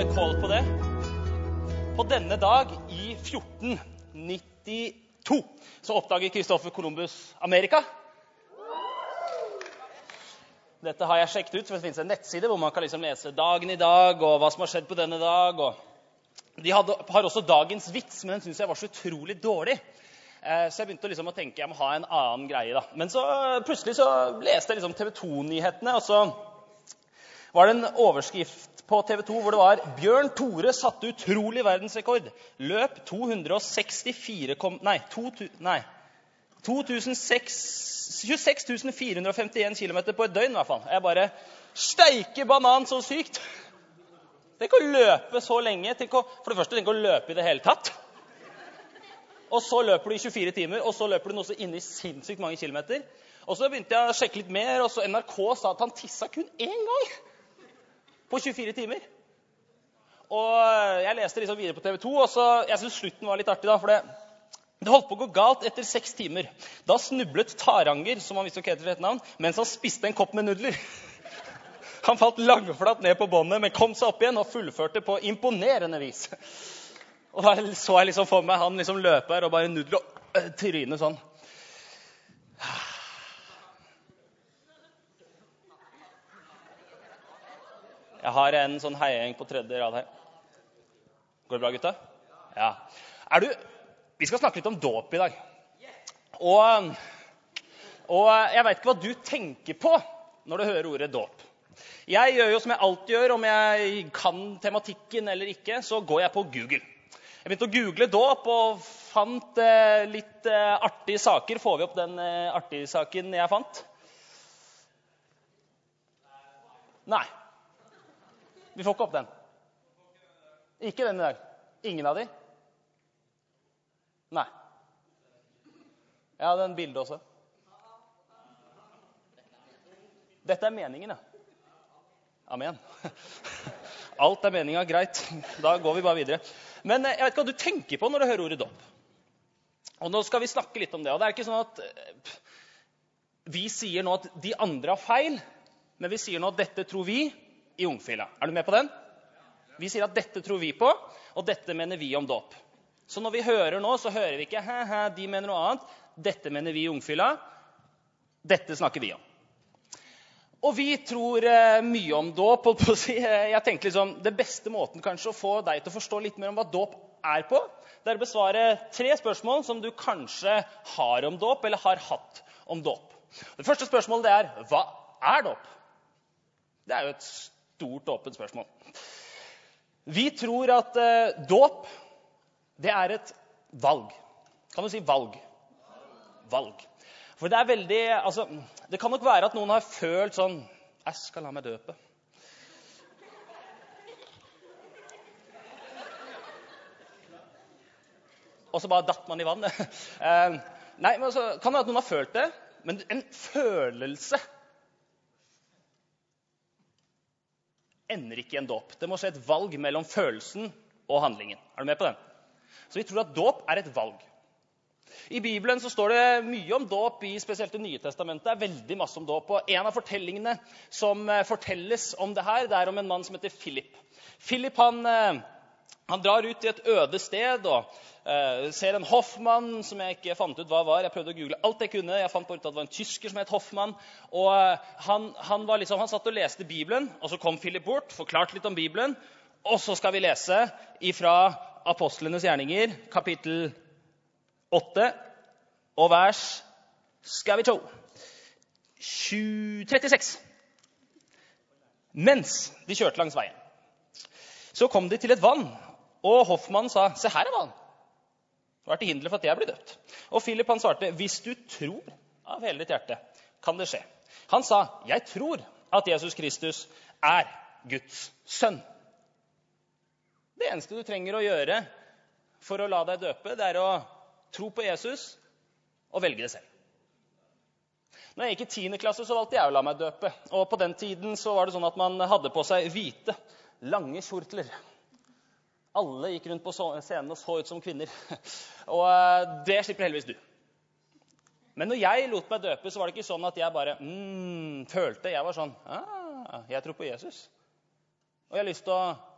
kål på det. På denne dag i 1492 så oppdager Christopher Columbus Amerika. Dette har jeg sjekket ut, for det finnes en nettside hvor man kan liksom lese dagen i dag, og hva som har skjedd på denne dag. Og de har også dagens vits, men den synes jeg var så utrolig dårlig. Så jeg begynte liksom å tenke, jeg må ha en annen greie da. Men så plutselig så leste jeg liksom TV 2-nyhetene, og så var det en overskrift på TV 2 hvor det var Bjørn Tore satte utrolig verdensrekord. Løp 26 451 kilometer på et døgn i hvert fall. Jeg bare, steike banan så sykt. Tenk å løpe så lenge. For det første, tenk å løpe i det hele tatt. Og så løper du i 24 timer, og så løper du noe så inne i sinnssykt mange kilometer. Og så begynte jeg å sjekke litt mer, og så NRK sa at han tissa kun én gang på 24 timer. Og jeg leste liksom videre på TV 2, og så, jeg synes slutten var litt artig da, for det holdt på å gå galt etter 6 timer. Da snublet Taranger, som han visste ikke heter et navn, mens han spiste en kopp med nudler. Han falt langflatt ned på båndet, men kom seg opp igjen og fullførte på imponerende vis. Og da så jeg liksom for meg han liksom løper og bare nudler og trynet sånn. Jeg har en sånn heiagjeng på 3. rad her. Går det bra, gutta? Ja. Vi skal snakke litt om dåp i dag. Og jeg vet ikke hva du tenker på når du hører ordet dåp. Jeg gjør jo som jeg alltid gjør, om jeg kan tematikken eller ikke, så går jeg på Google. Jeg begynte å google dåp og fant litt artige saker. Får vi opp den artige saken jeg fant? Nei. Vi får ikke opp den. Ikke den i dag. Ingen av de? Nei. Jeg hadde en bilde også. Dette er meningen, ja. Amen. Alt er meningen, greit. Da går vi bare videre. Men jeg vet ikke hva du tenker på når du hører ordet dåp. Og nå skal vi snakke litt om det. Og det er ikke sånn at vi sier nå at de andre har feil, men vi sier nå at dette tror vi i Ungfila. Er du med på den? Vi sier at dette tror vi på, og dette mener vi om dåp. Så når vi hører nå, så hører vi ikke de mener noe annet. Dette mener vi i Ungfila. Dette snakker vi om. Og vi tror mye om dåp, holdt på å si. Jeg tenker liksom, det beste måten kanskje å få deg til å forstå litt mer om hva dåp er på, det er å besvare 3 spørsmål som du kanskje har om dåp, eller har hatt om dåp. Det første spørsmålet det er, hva er dåp? Det er jo et stort åpent spørsmål. Vi tror at dåp, det er et valg. Kan du si valg? Valg. For det er veldig, altså, det kan nok være at noen har følt sånn, jeg skal la meg døpe. Og så bare datt man i vannet. Nei, men altså, kan det være at noen har følt det, men en følelse ender ikke i en dåp. Det må skje et valg mellom følelsen og handlingen. Er du med på den? Så vi tror at dåp er et valg. I Bibelen så står det mye om dåp, i spesielt det Nye Testamentet. Det er veldig masse om dåp, og en av fortellingene som fortelles om det her, det er om en mann som heter Philip. Philip, han drar ut i et øde sted, og ser en hoffmann som jeg ikke fant ut hva var. Jeg prøvde å google alt jeg kunne. Jeg fant på ut at det var en tysker som het Hoffmann, og han satt og leste Bibelen, og så kom Philip bort, forklarte litt om Bibelen, og så skal vi lese ifra Apostlenes gjerninger, kapittel 8 og vers, skal vi tro, 36. Mens de kjørte langs veien, så kom de til et vann, og Hoffmann sa, se her er vann. Det var til hinder for at jeg ble døpt. Og Philip han svarte, hvis du tror av hele ditt hjerte, kan det skje. Han sa, jeg tror at Jesus Kristus er Guds sønn. Det eneste du trenger å gjøre for å la deg døpe, det er å tro på Jesus og velge det selv. Når jeg gikk i 10. klasse, så valgte jeg å la meg døpe. Og på den tiden så var det sånn at man hadde på seg hvite, lange kjortler. Alle gikk rundt på scenen og så ut som kvinner. Og det slipper heldigvis du. Men når jeg lot meg døpe, så var det ikke sånn at jeg bare følte. Jeg var sånn, jeg tror på Jesus. Og jeg har lyst til å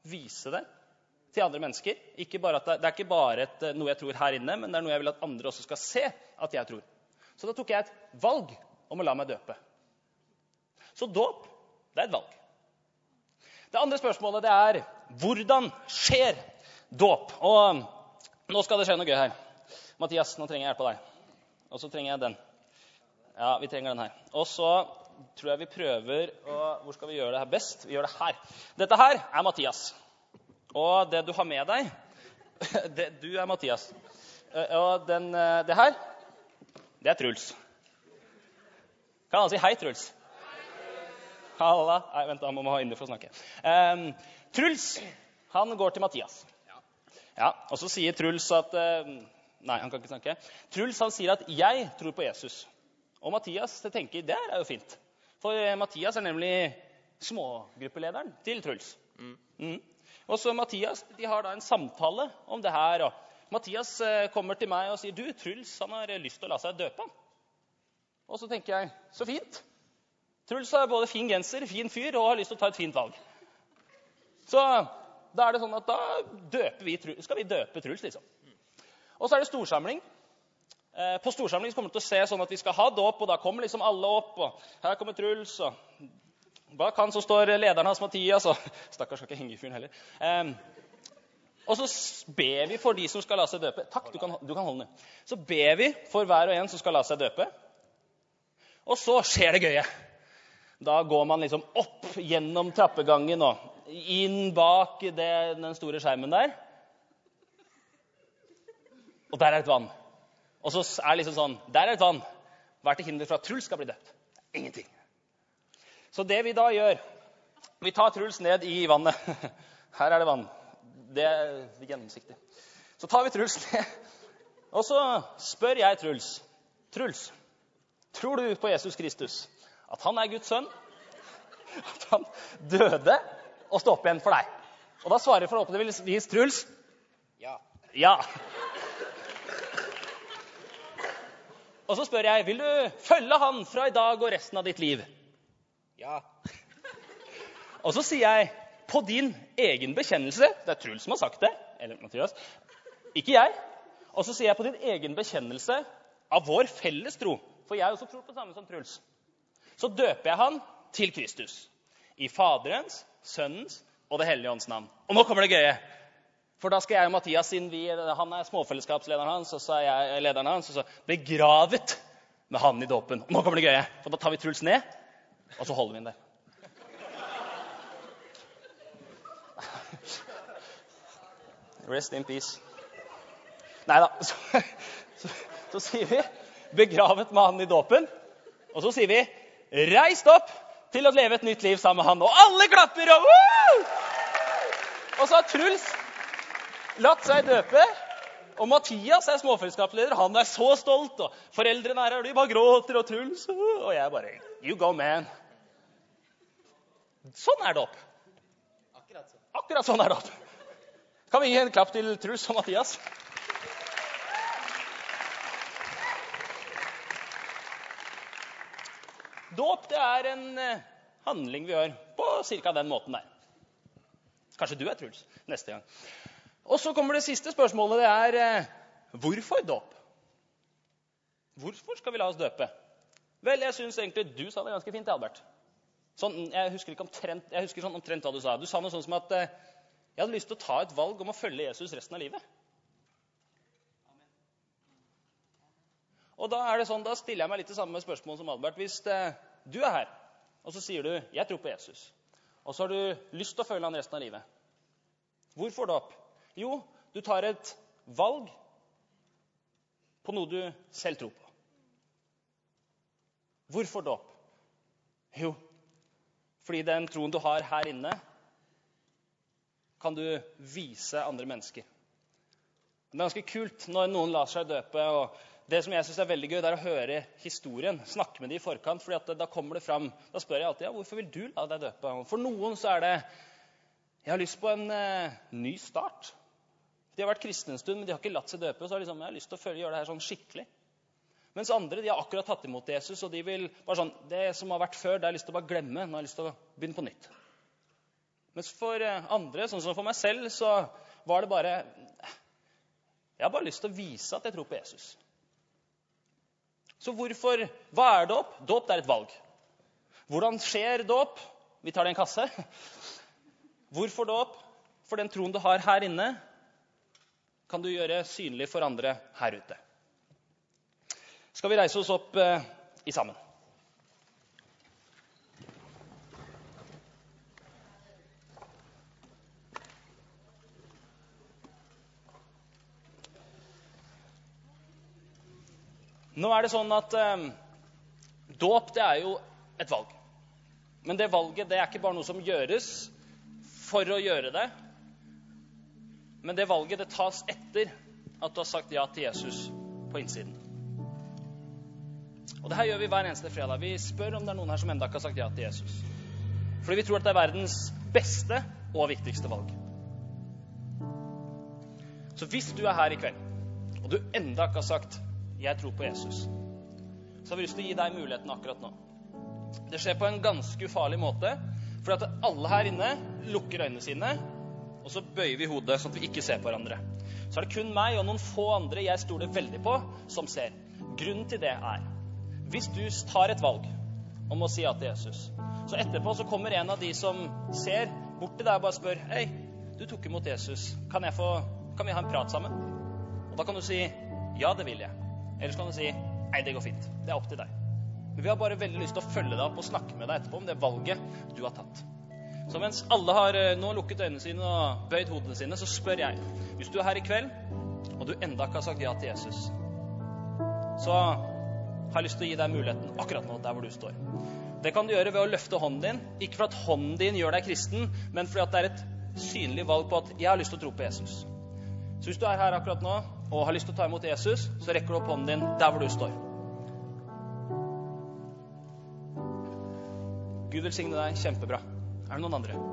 vise det til andre mennesker. Ikke bare at det er ikke bare noe jeg tror her inne, men det er noe jeg vil at andre også skal se at jeg tror. Så da tok jeg et valg om å la meg døpe. Så dåp, det er et valg. Det andre spørsmålet det er, hvordan skjer dåp? Og nå skal det skje noe gøy her. Mathias, nå trenger jeg hjelp av deg. Og så trenger jeg den. Ja, vi trenger den her. Og så tror jeg vi prøver, hvor skal vi gjøre det her best? Vi gjør det her. Dette her er Mathias. Og det du har med deg, du er Mathias. Og det her, det er Truls. Kan han si hei, Truls? Halla. Nei, vent, han må ha inne for å snakke. Truls, han går til Mathias. Ja, og så sier Truls at... Nei, han kan ikke snakke. Truls, han sier at jeg tror på Jesus. Og Mathias tenker, det er jo fint. For Mathias er nemlig smågruppelederen til Truls. Og så Mathias, de har da en samtale om det her. Og Mathias kommer til meg og sier, du, Truls, han har lyst til å la seg døpe. Og så tenker jeg, så fint. Truls har både fin genser, fin fyr, og har lyst til å ta et fint valg. Så da er det sånn at da skal vi døpe Truls, liksom. Og så er det storsamling. På storsamling kommer det til å se sånn at vi skal ha dåp, og da kommer liksom alle opp, og her kommer Truls, og bak han så står lederen hans Mathias, og stakkars skal ikke henge i fyren heller. Og så ber vi for de som skal la seg døpe. Takk, du kan holde den. Så ber vi for hver og en som skal la seg døpe. Og så skjer det gøye. Da går man liksom opp gjennom trappegangen og inn bak den store skjermen der. Og der er et vann. Og så er det liksom sånn, der er et vann. Hva er til hinder for at Truls skal bli døpt? Ingenting. Så det vi da gjør, vi tar Truls ned i vannet. Her er det vann. Det er gjennomsiktig. Så tar vi Truls ned, og så spør jeg Truls. Truls, tror du på Jesus Kristus? At han er Guds sønn? At han døde og stod opp igjen for deg? Og da svarer forhåpentligvis Truls. Ja. Ja. Og så spør jeg, vil du følge han fra i dag og resten av ditt liv? Ja. Og så sier jeg, på din egen bekjennelse, det er Truls som har sagt det, eller Mathias, ikke jeg. Og så sier jeg på din egen bekjennelse av vår felles tro, for jeg også tror på samme som Truls. Så døper jeg han til Kristus, i Faderens, Sønnens og det Hellige Ånds navn. Og nå kommer det gøye. For da skal jeg og Mathias, siden han er småfellesskapslederen hans, og så er jeg lederen hans, og så begravet med han i dåpen. Og nå kommer det gøye, for da tar vi Truls ned, og så holder vi den der. Rest in peace. Neida, så sier vi begravet med han i dåpen, og så sier vi reist opp til å leve et nytt liv sammen med han, og alle klapper, og så har Truls latt seg døpe, og Mathias er småfellesskapsleder, han er så stolt, og foreldrene er her, de bare gråter, og Truls, og jeg bare, you go man. Sånn er det opp. Akkurat sånn er det opp. Kan vi gi en klapp til Truls og Mathias? Dåp, det er en handling vi gjør på cirka den måten der. Kanskje du er Truls neste gang. Og så kommer det siste spørsmålet, det er hvorfor dåp? Hvorfor skal vi la oss døpe? Vel, jeg synes egentlig du sa det ganske fint, Albert. Sånn, jeg husker sånn omtrent hva du sa. Du sa noe sånn som at jeg hadde lyst til å ta et valg om å følge Jesus resten av livet. Og da er det sånn, da stiller jeg meg litt det samme spørsmål som Albert. Hvis du er her, og så sier du, jeg tror på Jesus, og så har du lyst til å følge han resten av livet. Hvorfor dåp? Jo, du tar et valg på noe du selv tror på. Hvorfor dåp? Jo, fordi den troen du har her inne, kan du vise andre mennesker. Det er ganske kult når noen lar seg døpe, og det som jeg synes er veldig gøy, det er å høre historien, snakke med dem i forkant, fordi at da kommer det fram. Da spør jeg alltid, ja, hvorfor vil du la deg døpe? For noen så er det, jeg har lyst på en ny start. De har vært kristne en stund, men de har ikke latt seg døpe, så har jeg har lyst til å gjøre det her sånn skikkelig. Mens andre, de har akkurat tatt imot Jesus, og de vil bare sånn, det som har vært før, det har jeg lyst til å bare glemme, nå har jeg lyst til å begynne på nytt. Mens for andre, sånn som for meg selv, så var det bare jeg har bare lyst til å vise at jeg tror på Jesus. Så hvorfor? Hva er dåp? Dåp er et valg. Hvordan skjer dåp? Vi tar det i en kasse. Hvorfor dåp? For den troen du har her inne, kan du gjøre synlig for andre her ute. Skal vi reise oss opp i sammen? Nå er det sånn at dåp, det er jo et valg. Men det valget, det er ikke bare noe som gjøres for å gjøre det. Men det valget, det tas etter at du har sagt ja til Jesus på innsiden. Og det her gjør vi hver eneste fredag. Vi spør om det er noen her som enda ikke har sagt ja til Jesus. Fordi vi tror at det er verdens beste og viktigste valg. Så hvis du er her i kveld, og du enda ikke har sagt jeg tror på Jesus, så har vi lyst til å gi deg muligheten akkurat nå. Det skjer på en ganske ufarlig måte, for at alle her inne lukker øynene sine, og så bøyer vi hodet sånn at vi ikke ser på hverandre. Så er det kun meg og noen få andre jeg stoler veldig på som ser. Grunnen til det er, hvis du tar et valg om å si ja til Jesus, så etterpå så kommer en av de som ser bort til deg og bare spør, hei, du tok imot Jesus, kan vi ha en prat sammen? Og da kan du si, ja, det vil jeg. Eller så kan du si, nei, det går fint. Det er opp til deg. Men vi har bare veldig lyst til å følge deg opp og snakke med deg etterpå om det valget du har tatt. Så mens alle har nå lukket øynene sine og bøyd hodene sine, så spør jeg, hvis du er her i kveld, og du enda ikke har sagt ja til Jesus, så har jeg lyst til å gi deg muligheten akkurat nå, der hvor du står. Det kan du gjøre ved å løfte hånden din, ikke for at hånden din gjør deg kristen, men fordi at det er et synlig valg på at jeg har lyst til å tro på Jesus. Så hvis du er her akkurat nå, og har lyst til å ta imot Jesus, så rekker du opp hånden din der hvor du står. Gud velsigne deg, kjempebra. Er det noen andre?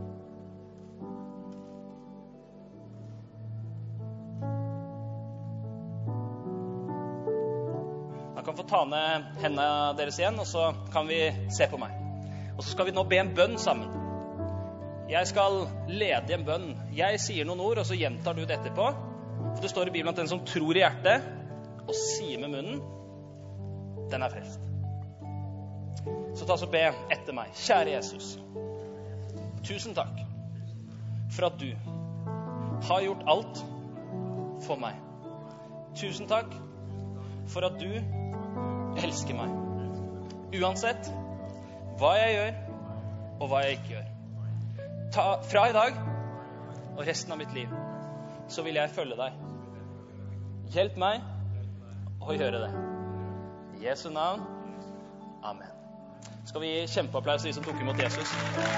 Da kan få ta ned hendene deres igjen, og så kan vi se på meg. Og så skal vi nå be en bønn sammen. Jeg skal lede en bønn. Jeg sier noen ord, og så gjentar du det etterpå. For det står i Bibelen at den som tror i hjertet og sier med munnen, den er frelst. Så ta så be etter meg. Kjære Jesus, tusen takk for at du har gjort alt for meg. Tusen takk for at du elsker meg. Uansett hva jeg gjør og hva jeg ikke gjør. Fra i dag og resten av mitt liv så vil jeg følge deg. Hjelp meg å gjøre det. I Jesu navn. Amen. Skal vi gi kjempeapplaus til de som tok imot Jesus?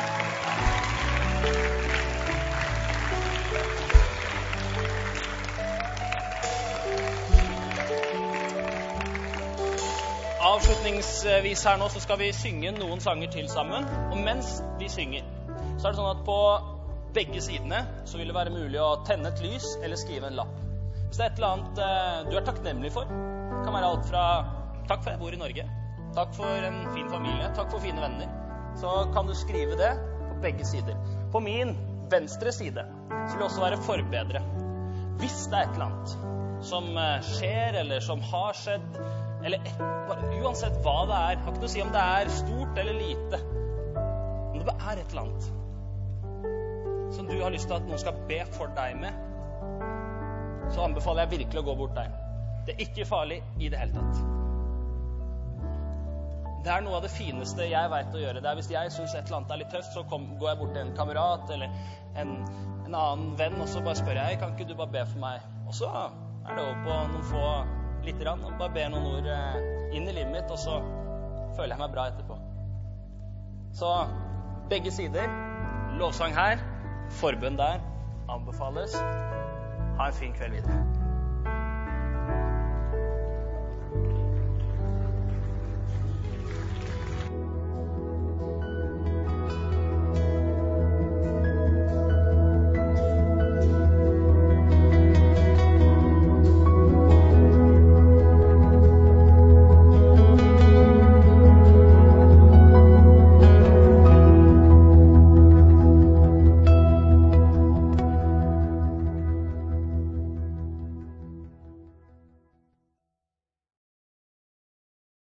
Avslutningsvis her nå så skal vi synge noen sanger til sammen. Og mens vi synger, så er det sånn at på begge sidene så vil det være mulig å tenne et lys eller skrive en lapp. Hvis det er et eller annet du er takknemlig for, det kan være alt fra takk for jeg bor i Norge, takk for en fin familie, takk for fine venner, så kan du skrive det på begge sider. På min venstre side så vil det også være forbedre. Hvis det er et eller annet som skjer eller som har skjedd, eller uansett hva det er, har ikke noe å si om det er stort eller lite, om det bare er et eller annet som du har lyst til at noen skal be for deg med, så anbefaler jeg virkelig å gå bort deg. Det er ikke farlig i det hele tatt. Det er noe av det fineste jeg vet å gjøre. Det er hvis jeg synes et eller annet er litt tøft, så går jeg bort til en kamerat eller en annen venn, og så bare spør jeg, kan ikke du bare be for meg? Og så er det over på noen få litt grann, og bare be noen ord inn i livet mitt, og så føler jeg meg bra etterpå. Så begge sider, lovsang her, forbønn der, anbefales. Ha en fin kveld videre.